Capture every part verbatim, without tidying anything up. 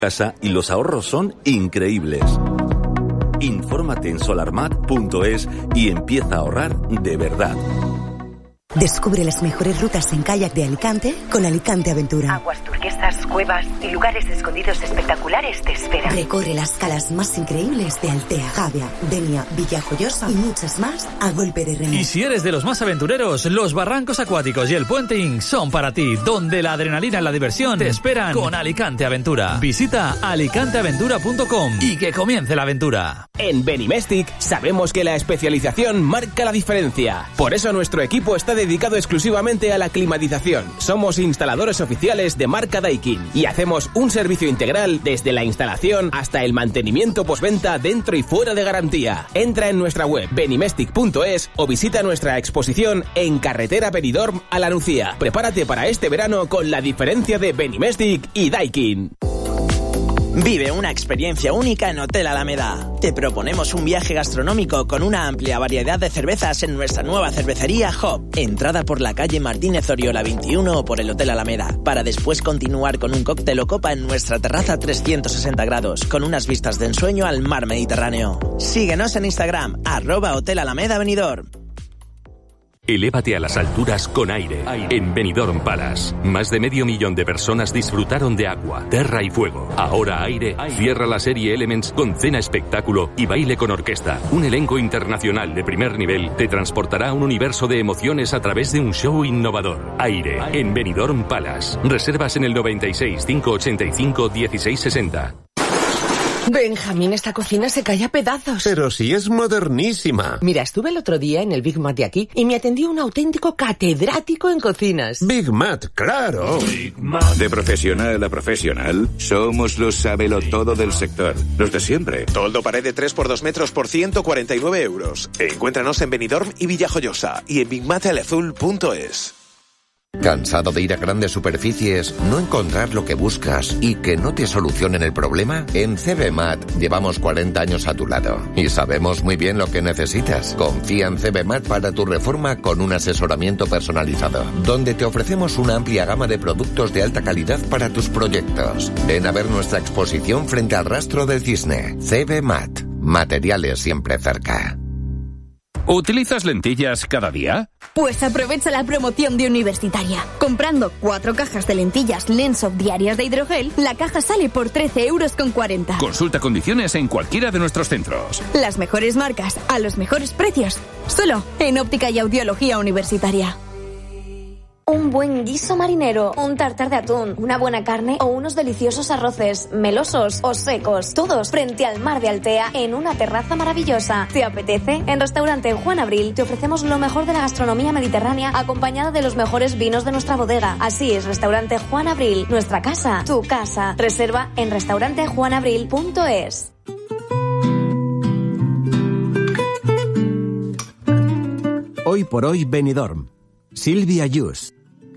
casa y los ahorros son increíbles. Infórmate en solarmat punto es y empieza a ahorrar de verdad. Descubre las mejores rutas en kayak de Alicante con Alicante Aventura. Aguas turquesas, cuevas y lugares escondidos espectaculares te esperan. Recorre las calas más increíbles de Altea, Javia, Denia, Villajoyosa y muchas más a golpe de remo. Y si eres de los más aventureros, los barrancos acuáticos y el puenting son para ti, donde la adrenalina y la diversión te esperan con Alicante Aventura. Visita alicante aventura punto com y que comience la aventura. En Benimestic sabemos que la especialización marca la diferencia. Por eso nuestro equipo está dedicado exclusivamente a la climatización. Somos instaladores oficiales de marca Daikin y hacemos un servicio integral desde la instalación hasta el mantenimiento postventa dentro y fuera de garantía. Entra en nuestra web benimestic punto es o visita nuestra exposición en carretera Benidorm a La Nucía. Prepárate para este verano con la diferencia de Benimestic y Daikin. Vive una experiencia única en Hotel Alameda. Te proponemos un viaje gastronómico con una amplia variedad de cervezas en nuestra nueva cervecería Hop. Entrada por la calle Martínez Oriola veintiuno o por el Hotel Alameda, para después continuar con un cóctel o copa en nuestra terraza trescientos sesenta grados, con unas vistas de ensueño al mar Mediterráneo. Síguenos en Instagram, arroba Hotel Alameda Benidorm. Elévate a las alturas con Aire, en Benidorm Palace. Más de medio millón de personas disfrutaron de agua, tierra y fuego. Ahora Aire cierra la serie Elements con cena espectáculo y baile con orquesta. Un elenco internacional de primer nivel te transportará a un universo de emociones a través de un show innovador. Aire, en Benidorm Palace. Reservas en el noventa y seis, cinco ochenta y cinco, dieciséis sesenta. Benjamín, esta cocina se cae a pedazos. Pero si es modernísima. Mira, estuve el otro día en el Big Mat de aquí y me atendió un auténtico catedrático en cocinas. Big Mat, claro. Big Mat. De profesional a profesional, somos los sabelotodo del sector. Los de siempre. Toldo pared de tres por dos metros por ciento cuarenta y nueve euros. Encuéntranos en Benidorm y Villajoyosa y en big mat azul punto es. ¿Cansado de ir a grandes superficies, no encontrar lo que buscas y que no te solucionen el problema? En C B Mat llevamos cuarenta años a tu lado y sabemos muy bien lo que necesitas. Confía en C B Mat para tu reforma con un asesoramiento personalizado, donde te ofrecemos una amplia gama de productos de alta calidad para tus proyectos. Ven a ver nuestra exposición frente al Rastro del Cisne. C B Mat. Materiales siempre cerca. ¿Utilizas lentillas cada día? Pues aprovecha la promoción de Universitaria. Comprando cuatro cajas de lentillas Lensoft diarias de hidrogel, la caja sale por trece euros con cuarenta. Consulta condiciones en cualquiera de nuestros centros. Las mejores marcas a los mejores precios. Solo en Óptica y Audiología Universitaria. Un buen guiso marinero, un tartar de atún, una buena carne o unos deliciosos arroces, melosos o secos, todos frente al mar de Altea en una terraza maravillosa. ¿Te apetece? En Restaurante Juan Abril te ofrecemos lo mejor de la gastronomía mediterránea acompañada de los mejores vinos de nuestra bodega. Así es, Restaurante Juan Abril, nuestra casa, tu casa. Reserva en restaurante juan abril punto es. Hoy por hoy Benidorm. Silvia Yus.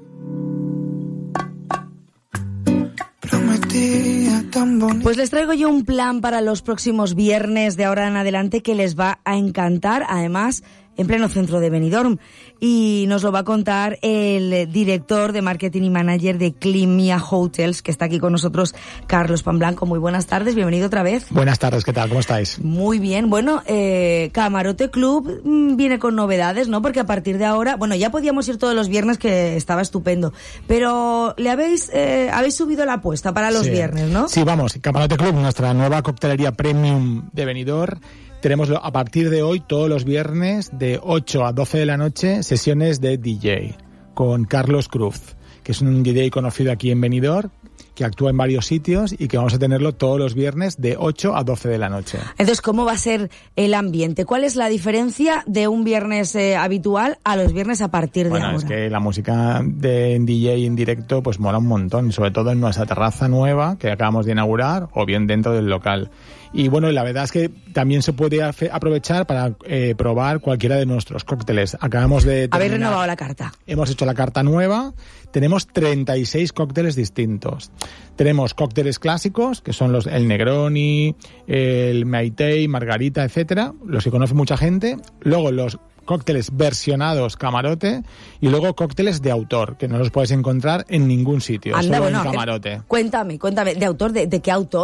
Pues les traigo yo un plan para los próximos viernes de ahora en adelante que les va a encantar, además en pleno centro de Benidorm, y nos lo va a contar el director de marketing y manager de Climia Hotels, que está aquí con nosotros, Carlos Panblanco. Muy buenas tardes, bienvenido otra vez. Buenas tardes, ¿qué tal? ¿Cómo estáis? Muy bien, bueno, eh, Camarote Club mmm, viene con novedades, ¿no? Porque a partir de ahora, bueno, ya podíamos ir todos los viernes, que estaba estupendo, pero le habéis eh, habéis subido la apuesta para los sí. viernes, ¿no? Sí, vamos, Camarote Club, nuestra nueva coctelería premium de Benidorm. Tenemos a partir de hoy, todos los viernes, de ocho a doce de la noche, sesiones de D J con Carlos Cruz, que es un D J conocido aquí en Benidorm, que actúa en varios sitios y que vamos a tenerlo todos los viernes de ocho a doce de la noche. Entonces, ¿cómo va a ser el ambiente? ¿Cuál es la diferencia de un viernes eh, habitual a los viernes a partir de bueno, ahora? Es que la música de D J en directo pues mola un montón, sobre todo en nuestra terraza nueva que acabamos de inaugurar o bien dentro del local. Y bueno, la verdad es que también se puede aprovechar para eh, probar cualquiera de nuestros cócteles. Acabamos de terminar, habéis renovado la carta. Hemos hecho la carta nueva. Tenemos treinta y seis cócteles distintos. Tenemos cócteles clásicos, que son los el Negroni, el Maitei, Margarita, etcétera, los que conoce mucha gente. Luego los cócteles versionados camarote y luego cócteles de autor, que no los puedes encontrar en ningún sitio, Anda, solo bueno, en camarote. Cuéntame, cuéntame, ¿de autor? ¿De, de qué autor?